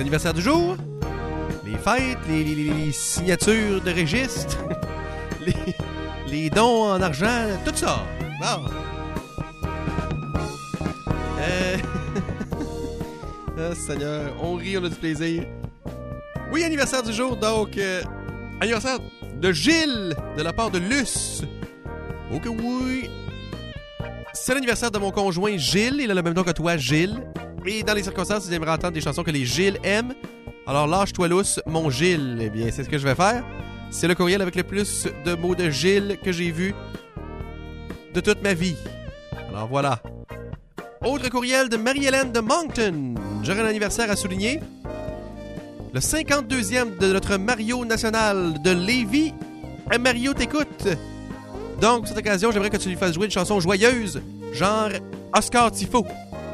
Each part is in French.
anniversaires du jour, les fêtes, les signatures de registre, les dons en argent, tout ça. Bon. Ah, Seigneur, on rit, on a du plaisir. Oui, anniversaire du jour, donc anniversaire de Gilles, de la part de Luce. Ok, oui. C'est l'anniversaire de mon conjoint Gilles, il a le même nom que toi, Gilles. Et dans les circonstances, il aimerait entendre des chansons que les Gilles aiment. Alors lâche-toi lousse, mon Gilles. Eh bien, c'est ce que je vais faire. C'est le courriel avec le plus de mots de Gilles que j'ai vu de toute ma vie. Alors voilà. Autre courriel de Marie-Hélène de Moncton. J'aurai un anniversaire à souligner. Le 52e de notre Mario national de Lévis. Mario t'écoute. Donc, pour cette occasion, j'aimerais que tu lui fasses jouer une chanson joyeuse, genre Oscar Tifo.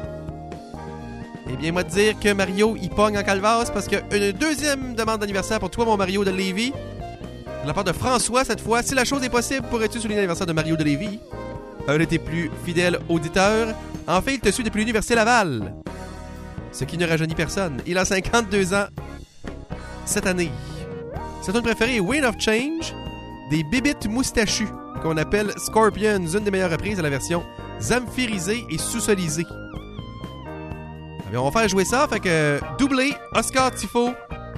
Eh bien, moi te dire que Mario, il pogne en calvasse parce qu'il y a une deuxième demande d'anniversaire pour toi, mon Mario de Lévis. De la part de François, cette fois. Si la chose est possible, pourrais-tu souligner l'anniversaire de Mario de Lévis? Un de tes plus fidèles auditeurs. En fait, il te suit depuis l'Université Laval. Ce qui ne rajeunit personne. Il a 52 ans cette année. Sa tune préférée est Wind of Change des Bibites Moustachus, qu'on appelle Scorpions. Une des meilleures reprises à la version zamphirisée et sous-solisée. On va faire jouer ça, fait que doublé, Oscar Tifo.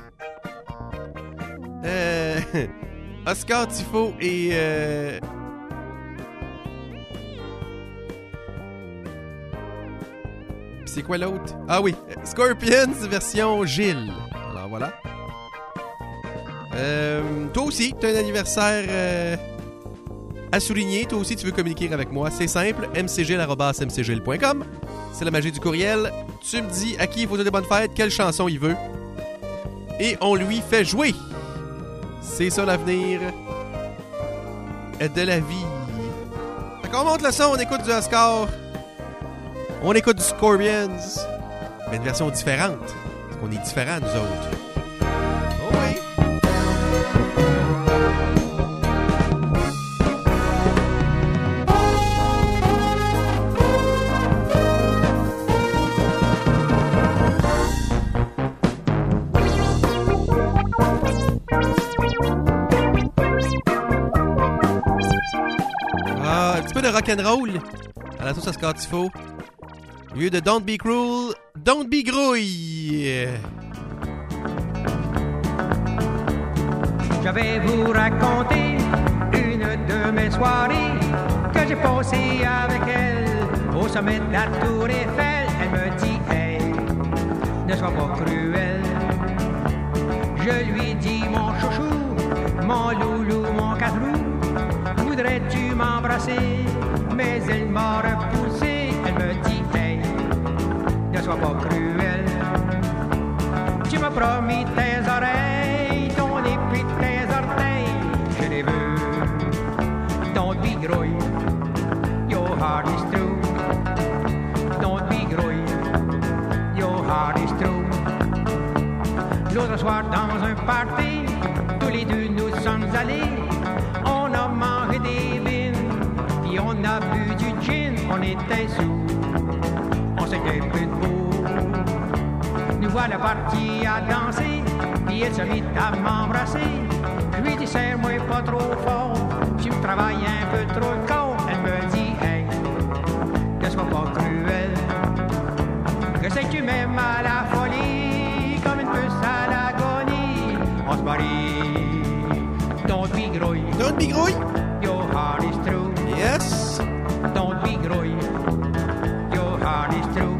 Oscar Tifo et... c'est quoi l'autre? Ah oui, Scorpions version Gilles. Alors voilà. Toi aussi, tu as un anniversaire à souligner. Toi aussi, tu veux communiquer avec moi. C'est simple, mcgil@mcgil.com. C'est la magie du courriel. Tu me dis à qui il faut des bonnes fêtes, quelle chanson il veut. Et on lui fait jouer. C'est ça l'avenir de la vie. Fait qu'on monte le son, on écoute du Oscar. On écoute du Scorpions. Mais une version différente. Parce qu'on est différents, nous autres. Oh oui. Un petit peu de rock'n'roll à la sauce Oscar Tifo. Au lieu de Don't Be Cruel, Don't Be Grouille. Je vais vous raconter une de mes soirées que j'ai passées avec elle au sommet de la Tour Eiffel. Elle me dit, hey, ne sois pas cruel. Je lui dis, mon chouchou, mon loulou, mon cadrou, voudrais-tu m'embrasser? Mais elle m'a repoussé. Elle me dit, hey, ne sois pas cruel. Tu m'as promis tes oreilles, ton épée, tes orteils. Je les veux. Don't be grouille, your heart is true. Don't be grouille, your heart is true. L'autre soir dans un party, tous les deux nous sommes allés. On a mangé des bines, puis on a bu du gin. On était sous, on s'était plus debout. Nous voilà partis à danser, puis elle se mit à m'embrasser. Je lui dis, serre-moi pas trop fort, tu me travailles un peu trop le corps. Elle me dit, hey, ne sois pas cruel. Je sais que tu m'aimes à la folie, comme une puce à l'agonie. On se marie, don't be grouille. Don't be grouille. Your heart is true. Yes. Don't be grouille, your heart is true.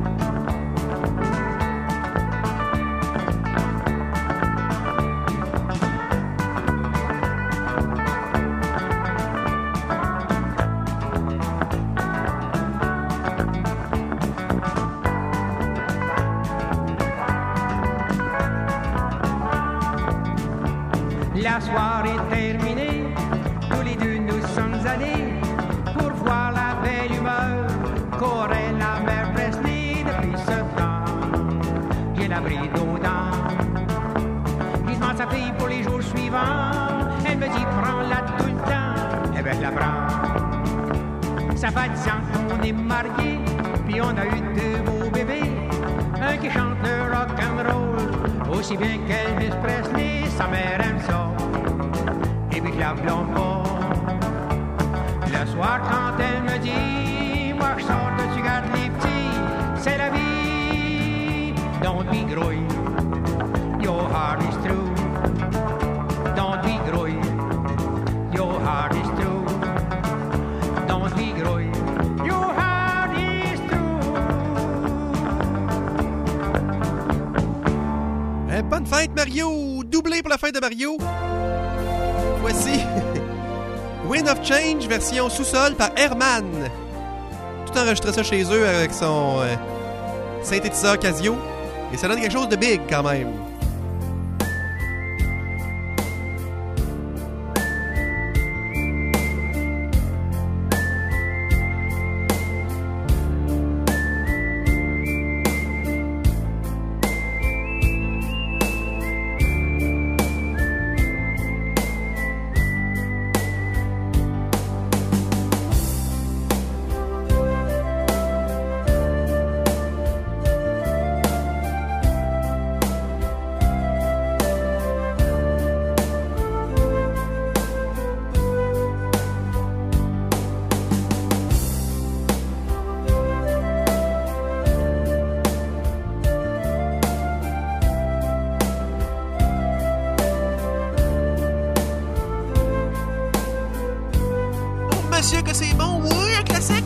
La soirée terminée, tous les deux nous sommes allés pour voir la belle humeur qu'aurait la mère Presley depuis ce temps. J'ai la bride aux dents, je demande sa fille pour les jours suivants. Elle me dit prends-la tout le temps, eh ben je la prends. Ça fait 10 ans qu'on est mariés, puis on a eu 2 beaux bébés. Un qui chante le rock'n'roll, aussi bien qu'Elvis Presley, sa mère aime ça. Et puis je la blâme pas. Le soir quand elle me dit, moi je sors de tu gardes les petits, c'est la vie. Don't be grouille, your heart is true. Don't be grouille, your heart is true. Don't be grouille, your heart is true. Bonne fête, Mario! Doublé pour la fête de Mario. Voici Wind of Change, version sous-sol par Herman. Tout enregistré ça chez eux avec son synthétiseur Casio. Et ça donne quelque chose de big quand même. Monsieur, que c'est bon, oui, un classique!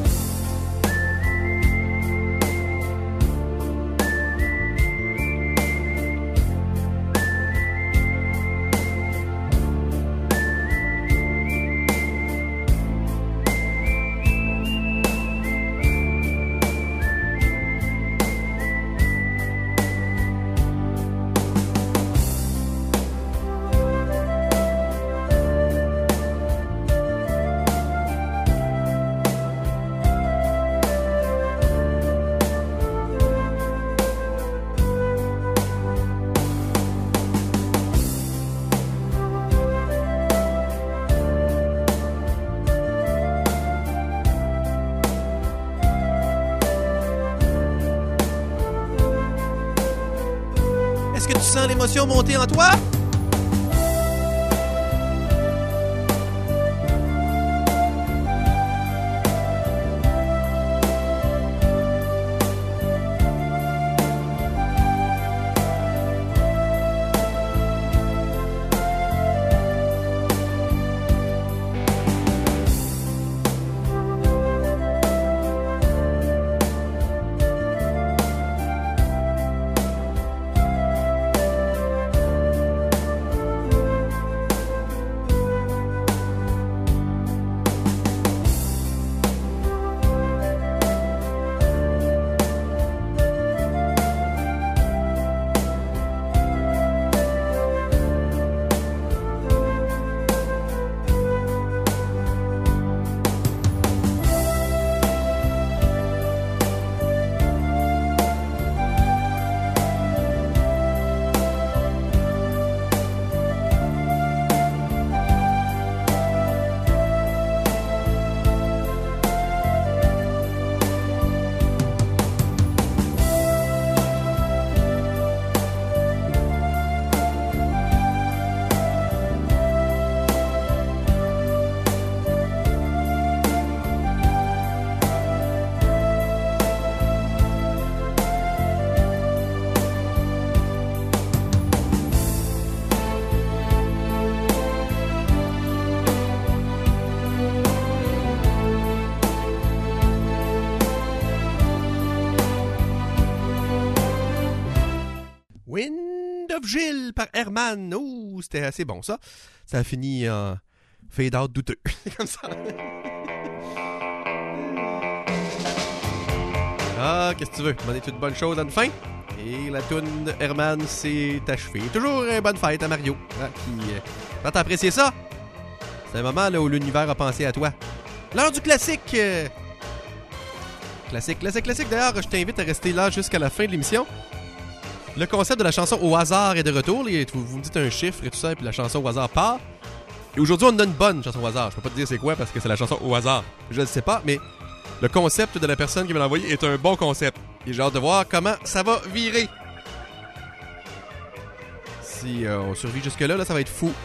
Est-ce que tu sens l'émotion monter en toi? Wind of Gilles par Herman. Oh, c'était assez bon ça. Ça a fini en fade-out douteux. Comme ça. Ah, qu'est-ce que tu veux? M'en est une bonne chose à une fin. Et la toune de Herman s'est achevée. Toujours une bonne fête à Mario. Hein, qui, quand t'as apprécié ça, c'est un moment là, où l'univers a pensé à toi. L'heure du classique. Classique. D'ailleurs, je t'invite à rester là jusqu'à la fin de l'émission. Le concept de la chanson au hasard est de retour. Vous me dites un chiffre et tout ça, et puis la chanson au hasard part. Et aujourd'hui, on donne une bonne chanson au hasard. Je peux pas te dire c'est quoi parce que c'est la chanson au hasard. Je ne sais pas, mais le concept de la personne qui me l'a envoyé est un bon concept. Et j'ai hâte de voir comment ça va virer. Si on survit jusque-là, là, ça va être fou.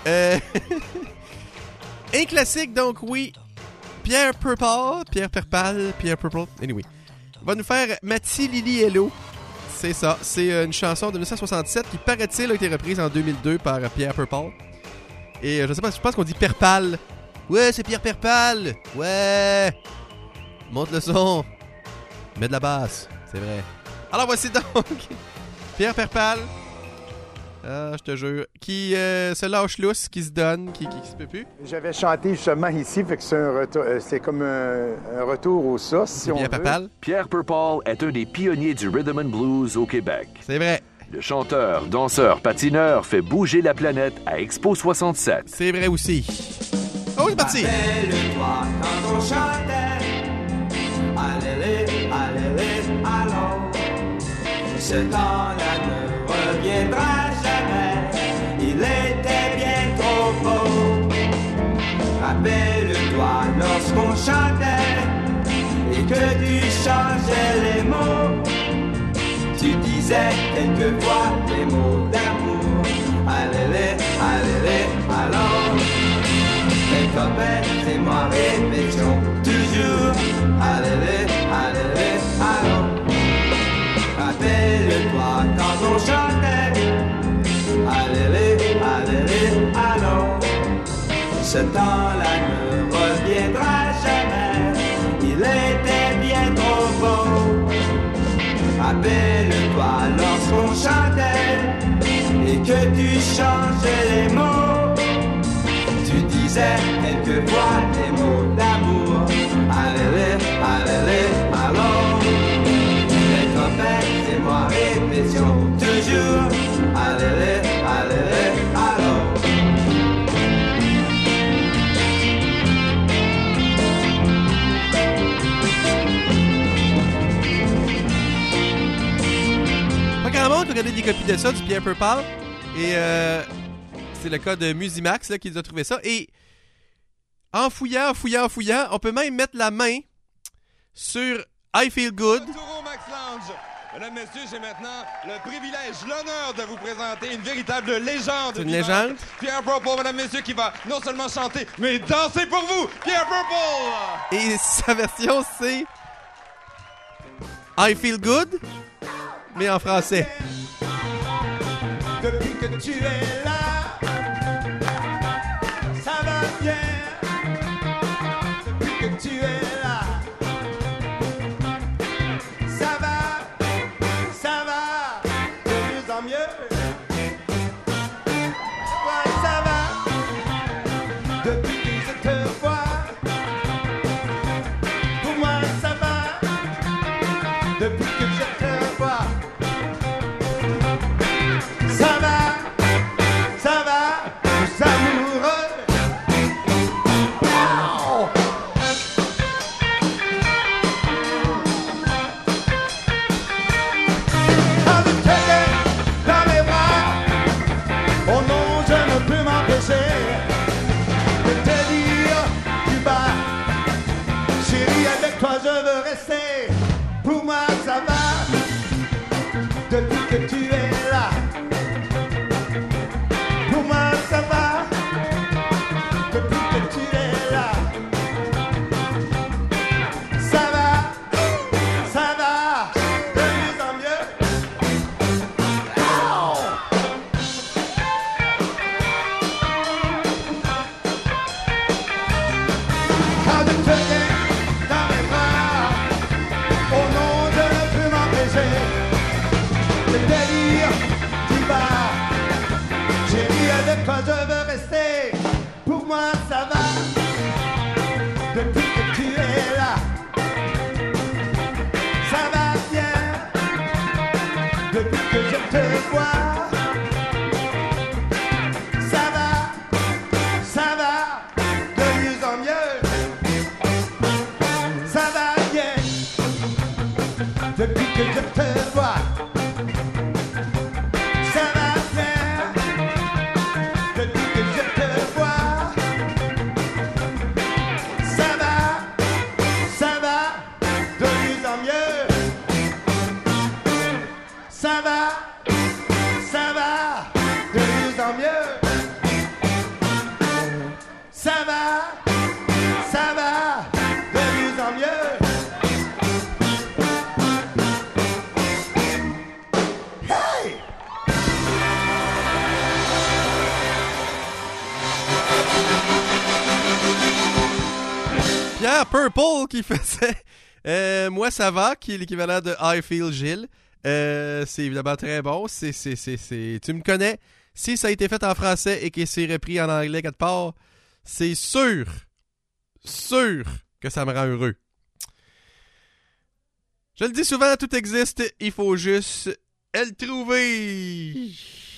Un classique, donc oui. Pierre Perpal. Anyway. Va nous faire Mati Lili Hello. C'est ça. C'est une chanson de 1967 qui, paraît-il, a été reprise en 2002 par Pierre Perpal. Et je sais pas, je pense qu'on dit Perpal. Ouais, c'est Pierre Perpal. Ouais. Monte le son. Mets de la basse. C'est vrai. Alors voici donc Pierre Perpal. Je te jure. Qui se lâche lousse, qui se donne, qui se peut plus. J'avais chanté justement ici, fait que c'est comme un retour aux sources, si on veut. Pierre Perpal. Pierre Perpal est un des pionniers du rhythm and blues au Québec. C'est vrai. Le chanteur, danseur, patineur fait bouger la planète à Expo 67. C'est vrai aussi. Oh, c'est parti! Rappelle-toi quand on chantait Allez, allons. Ce temps-là ne reviendra jamais. Il était bien trop beau. Rappelle-toi lorsqu'on chantait et que tu changeais les mots. Tu disais quelquefois des mots d'amour. Allez, allons. Les copains et moi répétions toujours. Allez, allons. Rappelle-toi quand on chantait. Allez, allons. Ce temps-là ne reviendra jamais. Il était bien trop beau. Rappelle-toi lorsqu'on chantait et que tu changeais les mots. Tu disais quelquefois des mots d'amour. Allez, allons. Les copains et moi répétions toujours. Allez, allons. Pas grand monde qui regardait des copies de ça, du Pierre Perpal. Et c'est le cas de Musimax là, qui nous a trouvé ça. Et en fouillant, on peut même mettre la main sur I Feel Good. Retour au Max Lounge. Mesdames, messieurs, j'ai maintenant le privilège, l'honneur de vous présenter une véritable légende. C'est une légende. Pierre Perpal, mesdames, messieurs, qui va non seulement chanter, mais danser pour vous. Pierre Perpal! Et sa version, c'est I Feel Good, mais en français. Depuis que tu es là, ça va bien. Depuis que tu es là, ça va de mieux en mieux. Ouais, ça va. Depuis que je te vois, pour moi ça va. Depuis que je te vois. Ça va, nous amoureux. Wow. Quand je te tiens dans mes bras, oh non, je ne peux m'empêcher de te dire du bas. Chérie, avec toi je veux rester. Pour moi ça va, depuis que tu es là. Pour moi ça va, depuis que tu es là. Ça va, de mieux en mieux. Oh. Quand je te tiens dans mes bras, oh non, je ne peux m'empêcher de te dire tu vas. Chérie, avec toi je veux rester. Pour moi ça va, depuis que tu es là. Ça va bien, depuis que je te vois. Ça va, de mieux en mieux. Ça va bien, depuis que je te vois. Ça va, de mieux Super Purple qui faisait Moi ça va, qui est l'équivalent de I Feel Gilles. C'est évidemment très bon. Tu me connais. Si ça a été fait en français et que c'est repris en anglais quelque part, c'est sûr que ça me rend heureux. Je le dis souvent, tout existe, il faut juste le trouver.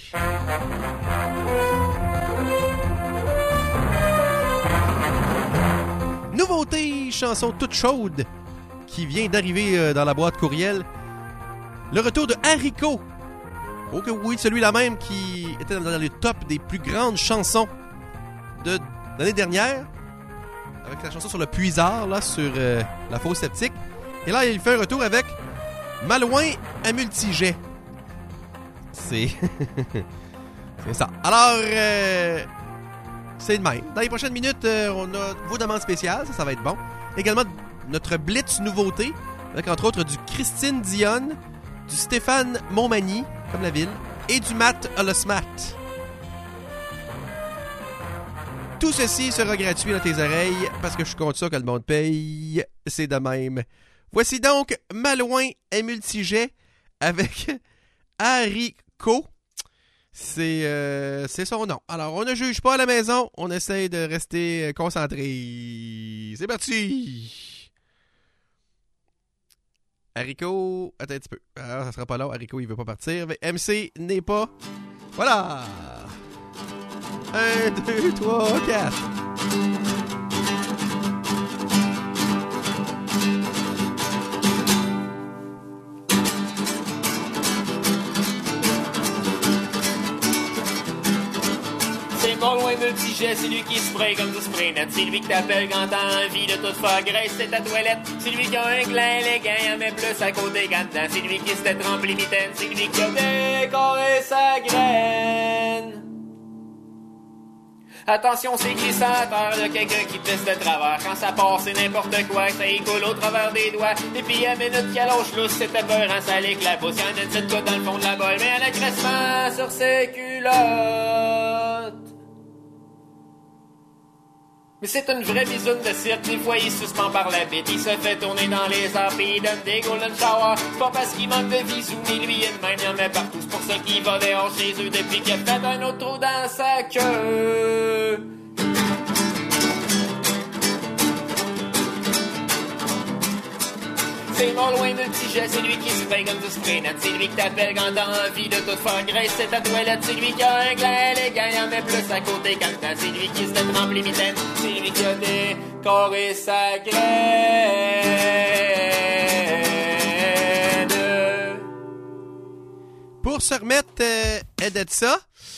Nouveauté, chanson toute chaude qui vient d'arriver dans la boîte courriel. Le retour de Haricot. Oh que oui, celui-là même qui était dans le top des plus grandes chansons de l'année dernière. Avec la chanson sur le puisard, là, sur la fausse sceptique. Et là, il fait un retour avec Malouin à multijet. C'est... c'est ça. Alors, c'est de même. Dans les prochaines minutes, on a vos demandes spéciales. Ça va être bon. Également, notre Blitz nouveauté. Avec entre autres du Christine Dionne, du Stéphane Montmagny, comme la ville, et du Matt Holosmat. Tout ceci sera gratuit dans tes oreilles parce que je suis contre ça que le monde paye. C'est de même. Voici donc Malouin et multijet avec Haricot. C'est son nom. Alors, on ne juge pas à la maison. On essaie de rester concentré. C'est parti! Haricot, attends un petit peu. Alors, ça sera pas là. Haricot, il veut pas partir. Mais MC n'est pas. Voilà! 1, 2, 3, 4. C'est Malouin multijet, c'est lui qui spray comme du spray net. C'est lui que t'appelles quand t'as envie de tout faire graisser ta toilette. C'est lui qui a un gland élégant, il en met plus à côté qu'en dedans. C'est lui qui s'était rempli mitaine, c'est lui qui a décoré sa graine. Attention, c'est glissant à terre de quelqu'un qui pisse de travers. Quand ça passe, c'est n'importe quoi, ça y coule au travers des doigts. Et puis à minute qu'elle lâche lousse, c'était peurant, ça l'éclabousse. Y'en a une petite goutte dans le fond de la bolle, mais elle a cressement sur ses culottes. Mais c'est une vraie bisoune de cirque, des fois il suspend par la bite. Il se fait tourner dans les airs pis il donne des golden showers. C'est pas parce qu'il manque de bisous, mais lui il de même, il en met partout. C'est pour ça qu'il va dehors chez eux depuis qu'il a fait un autre trou dans sa queue. C'est Malouin multijet, c'est lui qui se paye comme du spray net. C'est lui qui t'appelle quand t'as envie de tout faire graisser ta toilette. C'est lui qui a un gland élégant, il en met plus à côté qu'en dedans. C'est lui qui s'était rempli mitaine, c'est lui qui a décoré sa graine. Pour se remettre de ça,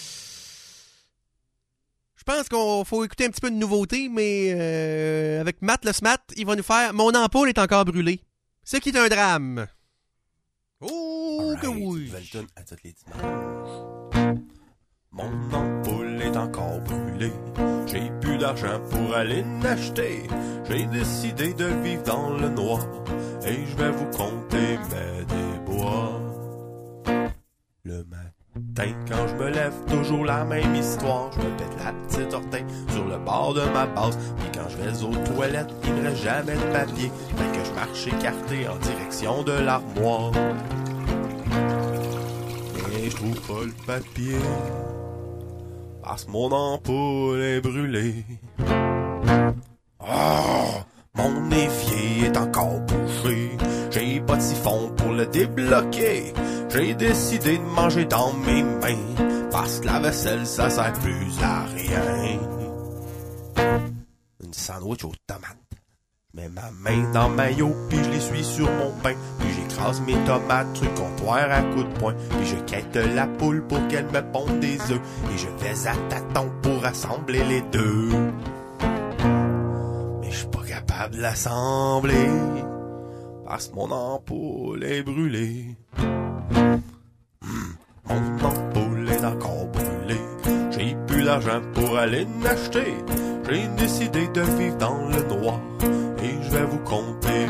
je pense qu'on faut écouter un petit peu de nouveauté, mais avec Matt le Smat, il va nous faire « Mon ampoule est encore brûlée ». Ce qui est un drame. Oh, right, que oui. Velton à toutes les dimanches. Mon ampoule est encore brûlée. J'ai plus d'argent pour aller l'acheter. J'ai décidé de vivre dans le noir. Et je vais vous conter mes déboires. Le matin, quand je me lève, toujours la même histoire. Je me pète la petite orteille sur le bord de ma base. Puis quand je vais aux toilettes, il me reste jamais de papier. Fait que je marche écarté en direction de l'armoire. Mais je trouve pas le papier, parce que mon ampoule est brûlée. Oh, mon évier est encore bouché. J'ai pas de siphon pour le débloquer. J'ai décidé de manger dans mes mains, parce que la vaisselle, ça sert plus à rien. Une sandwich aux tomates. Je mets ma main dans le maillot, puis je l'essuie sur mon pain. Puis j'écrase mes tomates sur le comptoir à coups de poing. Puis je quête la poule pour qu'elle me ponde des œufs. Et je vais à tâtons pour assembler les deux. Mais je suis pas capable de l'assembler, parce que mon ampoule est brûlée. Mon ampoule est encore brûlée. J'ai plus d'argent pour aller l'acheter. J'ai décidé de vivre dans le noir. Et je vais vous conter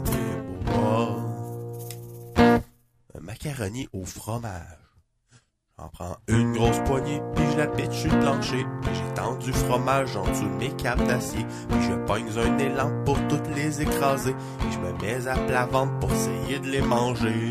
mes déboires. Un macaroni au fromage. J'en prends une grosse poignée, puis je la pitche sur le plancher. Puis j'étends du fromage en dessous de mes câbles d'acier. Puis je pogne un élan pour toutes les écraser. Puis je me mets à plat ventre pour essayer de les manger.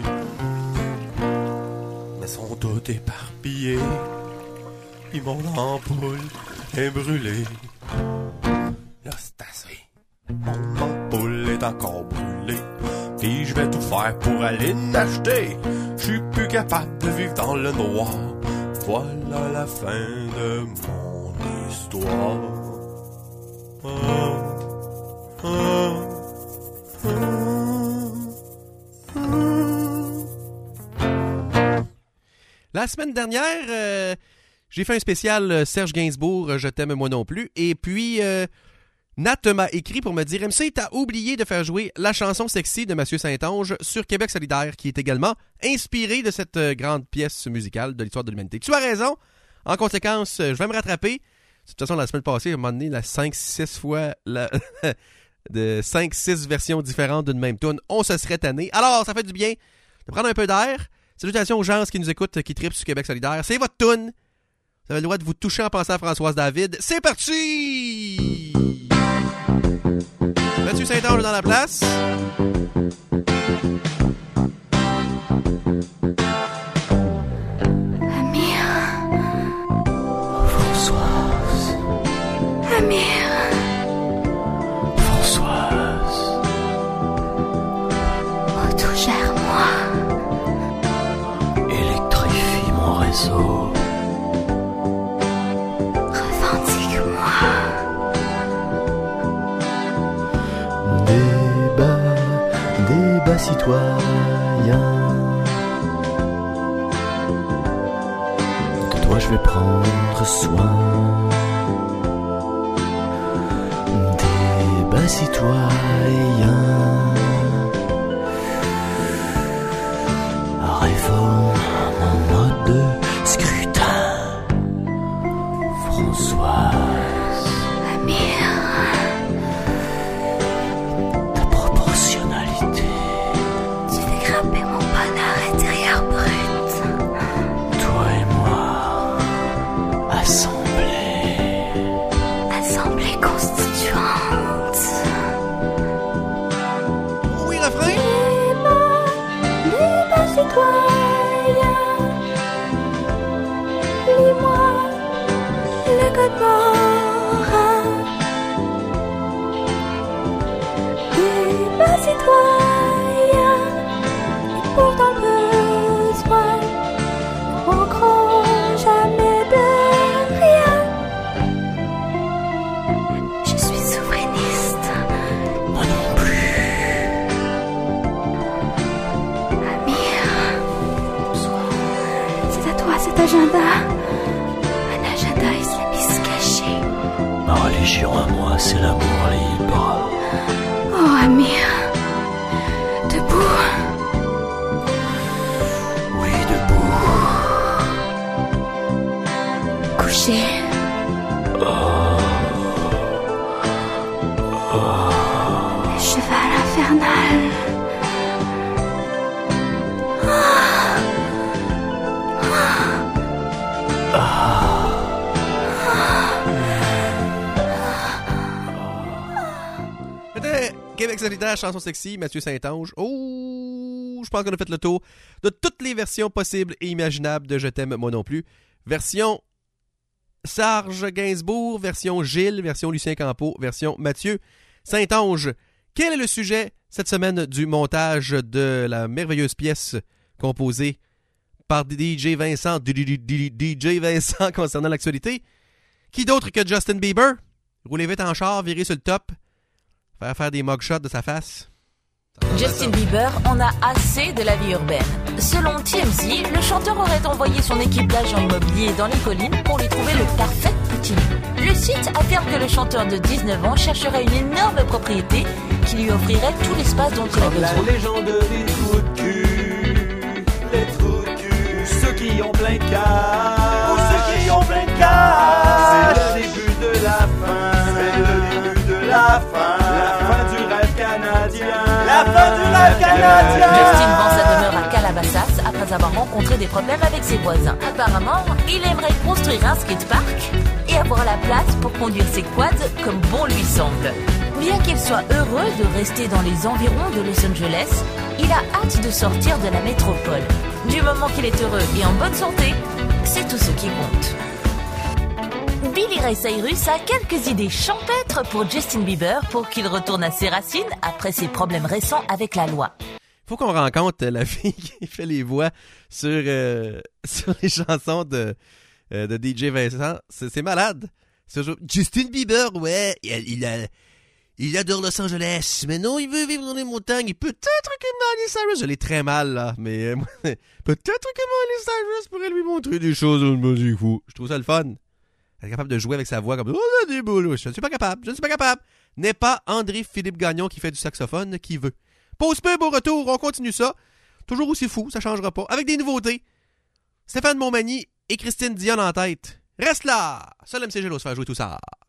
Mais sont tous éparpillés. Puis mon ampoule est brûlée. Là c'est assez. Mon ampoule est encore brûlée. Puis je vais tout faire pour aller l'acheter. Je suis plus capable de vivre dans le noir. Voilà la fin de mon histoire. La semaine dernière, j'ai fait un spécial Serge Gainsbourg, Je t'aime moi non plus. Et puis, Nat m'a écrit pour me dire « MC, t'as oublié de faire jouer la chanson sexy de Mathieu Saint-Onge sur Québec solidaire, qui est également inspirée de cette grande pièce musicale de l'histoire de l'humanité. » Tu as raison. En conséquence, je vais me rattraper. De toute façon, la semaine passée, à un moment donné, 5-6 fois de 5-6 versions différentes d'une même tune, on se serait tanné. Alors, ça fait du bien de prendre un peu d'air. Salutations aux gens qui nous écoutent, qui trippent sur Québec solidaire. C'est votre tune. Vous avez le droit de vous toucher en pensant à Françoise David. C'est parti! Mathieu Saint-Onge dans la place. Amir. Françoise. Amir. Françoise. Autogère-moi. Électrifie mon réseau. Débat citoyen. De toi je vais prendre soin. Débat citoyen. Réforme mon mode de scrutin. Françoise. Amir. Assemblée constituante. Oui, refrain. Débat citoyen. Lis-moi le code moral. Débat citoyen. Et pourtant besoin. Ne manqueront jamais de rien. Je suis souverainiste. Moi non plus. Amir. C'est à toi cet agenda. Un agenda islamiste caché. Ma religion à moi, c'est l'amour libre. Oh Amir. Debout. Oui, debout. Couché. Le cheval infernal. C'était Québec solidaire, chanson sexy, Mathieu Saint-Onge. Oh, je pense qu'on a fait le tour de toutes les versions possibles et imaginables de Je t'aime moi non plus. Version Serge Gainsbourg, version Gilles, version Lucien Campeau, version Mathieu Saint-Onge. Quel est le sujet cette semaine du montage de la merveilleuse pièce composée par DJ Vincent concernant l'actualité? Qui d'autre que Justin Bieber? Rouler vite en char, virer sur le top, faire des mugshots de sa face. Justin Bieber en a assez de la vie urbaine. Selon TMZ, le chanteur aurait envoyé son équipe d'agents immobiliers dans les collines pour lui trouver le parfait petit. Le site affirme que le chanteur de 19 ans chercherait une énorme propriété qui lui offrirait tout l'espace dont il a besoin. La légende des trous de cul, les trous de cul, ceux qui ont plein de cash, ou ceux qui ont plein de cash. C'est le début de la fin, c'est le début de la fin du rêve canadien. La fin du rêve canadien. Justin vend sa demeure à Calabar Calabasas après avoir rencontré des problèmes avec ses voisins. Apparemment, il aimerait construire un skatepark et avoir la place pour conduire ses quads comme bon lui semble. Bien qu'il soit heureux de rester dans les environs de Los Angeles, il a hâte de sortir de la métropole. Du moment qu'il est heureux et en bonne santé, c'est tout ce qui compte. Billy Ray Cyrus a quelques idées champêtres pour Justin Bieber pour qu'il retourne à ses racines après ses problèmes récents avec la loi. Faut qu'on rencontre la fille qui fait les voix sur les chansons de DJ Vincent. C'est malade. C'est Justin Bieber, ouais, il adore Los Angeles, mais non, il veut vivre dans les montagnes. Peut-être que Miley Cyrus, je l'ai très mal, là, mais peut-être que Miley Cyrus pourrait lui montrer des choses dans le musique fou. Je trouve ça le fun. Elle est capable de jouer avec sa voix comme « Oh, là, des boules, je ne suis pas capable. N'est pas André-Philippe Gagnon qui fait du saxophone qui veut. Pause peu, beau retour, on continue ça. Toujours aussi fou, ça changera pas. Avec des nouveautés. Stéphane Montmagny et Christine Dion en tête. Reste là! Seul MC Gélo se faire jouer tout ça.